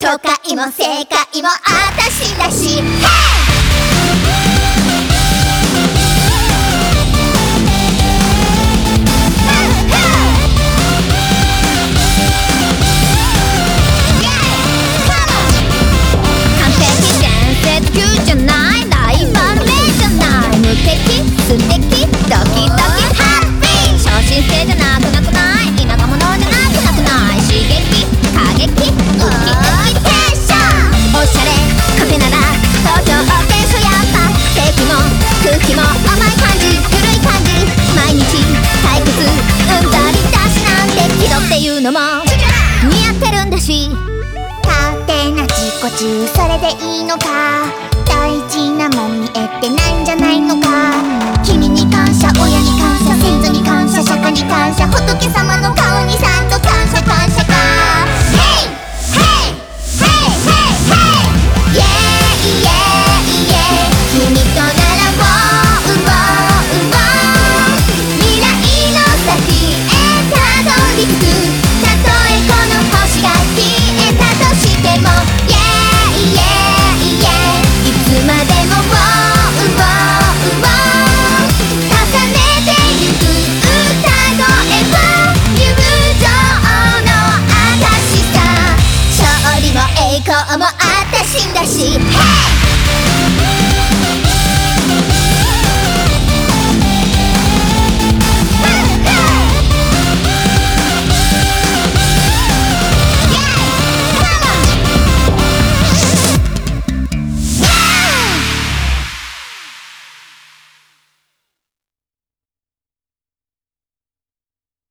都会も世界もあたしだし、完璧伝説級じゃない、ライバルじゃない、無敵素敵ドキドキハッピー、超新星じゃなくなくない、田舎者じゃなくなくない、刺激過激ウキウキテンション、おしゃれカフェなら東京テンションやっぱ、空気も空気も甘い感じ緩い感じ、毎日退屈うんざりだしなんて気取って言うのも似合ってるんだし、勝手な自己中それでいいのか、大事なもん見えてないんじゃないのか、君に感謝親に感謝先祖に感謝釈迦に感謝仏様の顔にさんと感謝、